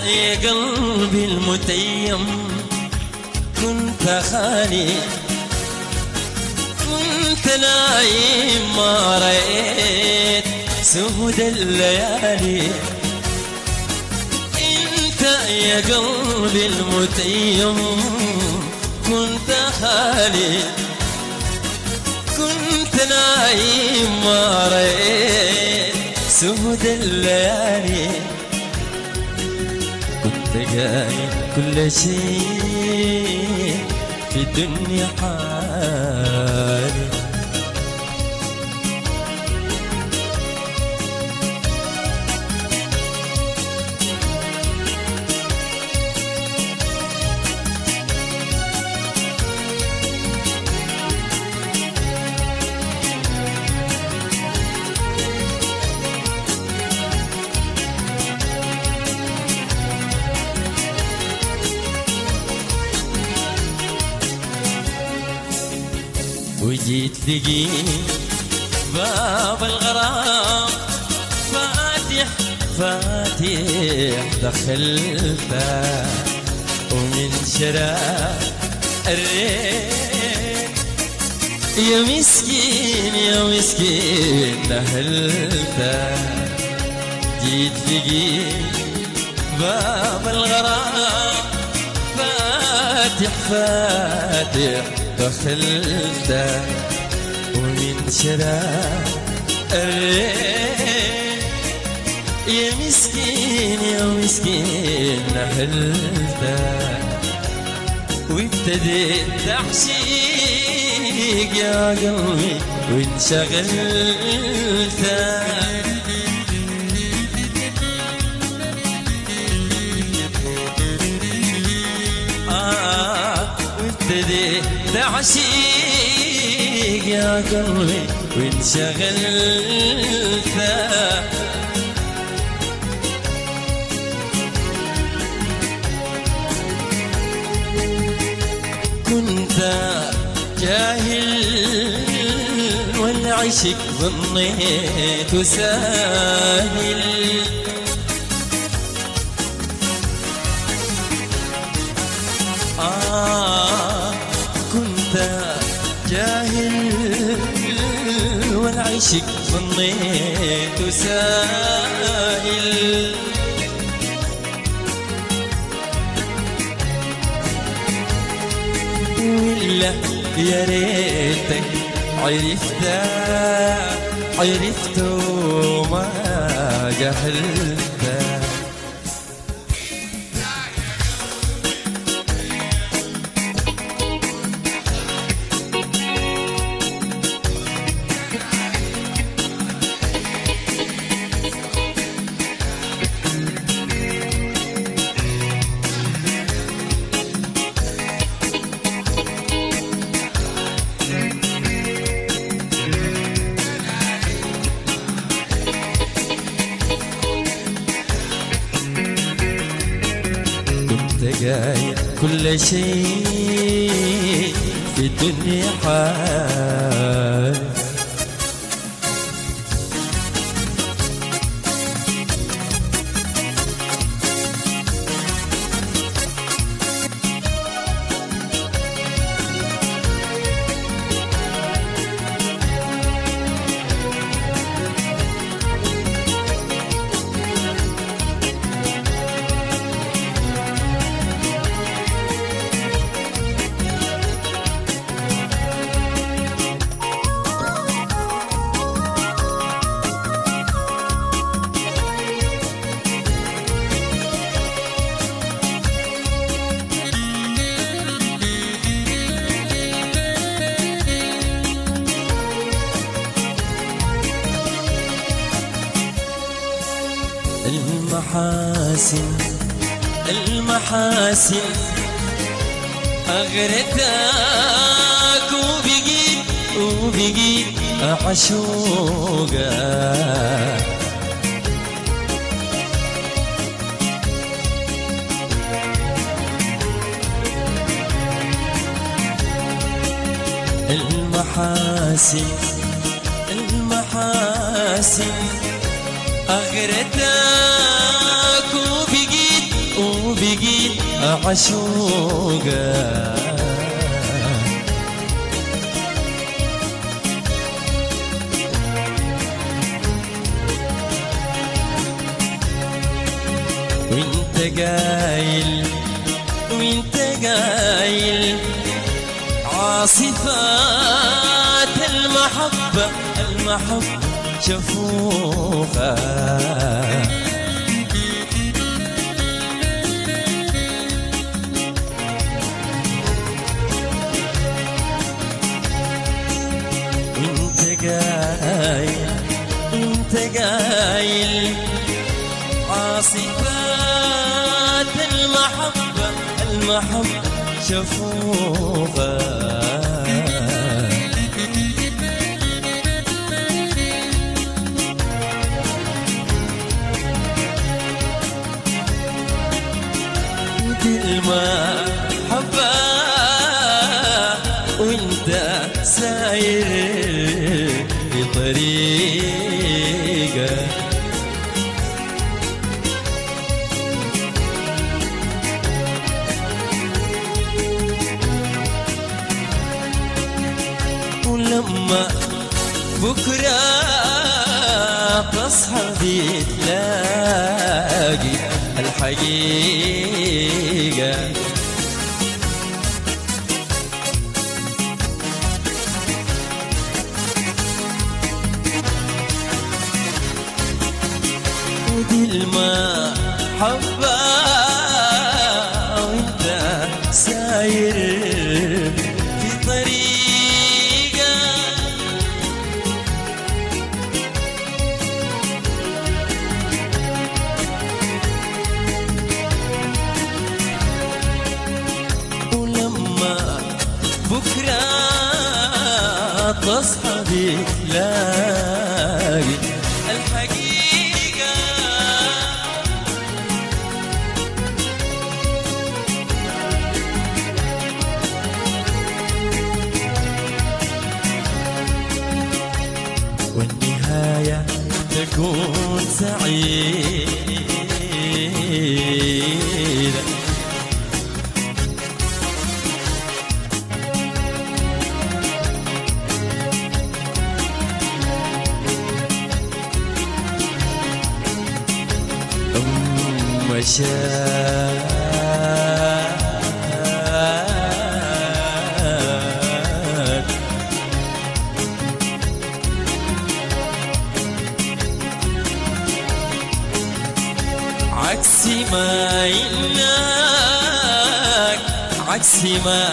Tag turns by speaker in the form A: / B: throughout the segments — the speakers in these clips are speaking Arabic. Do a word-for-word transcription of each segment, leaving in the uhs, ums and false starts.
A: يا قلبي المتيم كنت خالي، كنت نايم ما رأيت سهود الليالي. انت يا قلبي المتيم كنت خالي، كنت نايم ما رأيت سهود الليالي. كنت قايل كل شيء في الدنيا حالي. وجيت لقيت باب الغرام فاتح فاتح، دخلت ومن شراب الريح يا مسكين يا مسكين نهلت. جيت لقيت باب الغرام فاتح فاتح، دخلت ومن شراب الريح يا مسكين يا مسكين نهلت. وابتديت تعشيق يا قلبي وانشغلت. وابتديت تعشيق يا قلبي وانشغلت. كنت جاهل والعشق ظنيت ساهل. آه كنت جاهل والعشق ظنيت ساهل. ولا يا ريتك عرفت عرفت وما جهلت. جاي كل شيء في الدنيا حال. المحاسن المحاسن أغرتك وبقيت وبقيت عشوقك. المحاسن المحاسن أغرتك وبقيت عشوقة وانت قايل وانت قايل عاصفات المحبة المحبة شفوفة وانت قايل وانت قايل عاصفات المحبة المحبة شفوفة كل ما حبا وانت ساير في طريقة ولما بكرة تصحى تلاقي الحقيقة ودي المحبة وانت ساير في طريقة ولما بكرة تصحى تلاقي الحقيقة والنهاية تكون سعيدة مشاعر عكس ما إنك عكس ما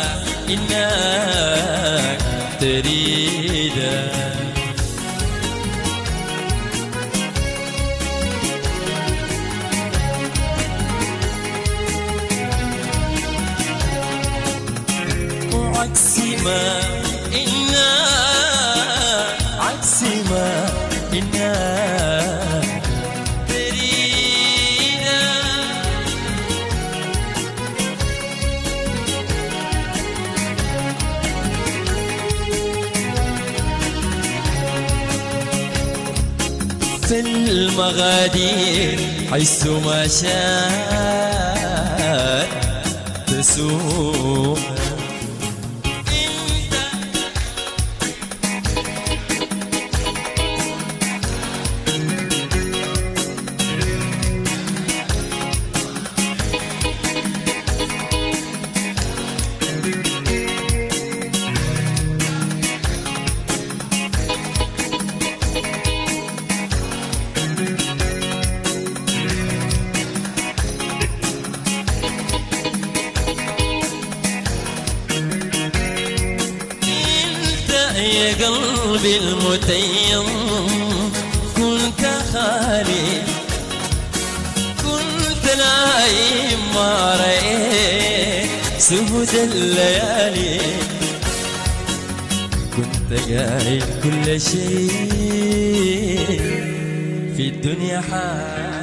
A: إنك تريده عكس ما إنا عكس ما إنا ترينا في المغادير حيث ما شاءت تسوق يا قلبي المتيم كنت خالي كنت نايم ما رأيت سهد الليالي كنت قايل كل شيء في الدنيا حال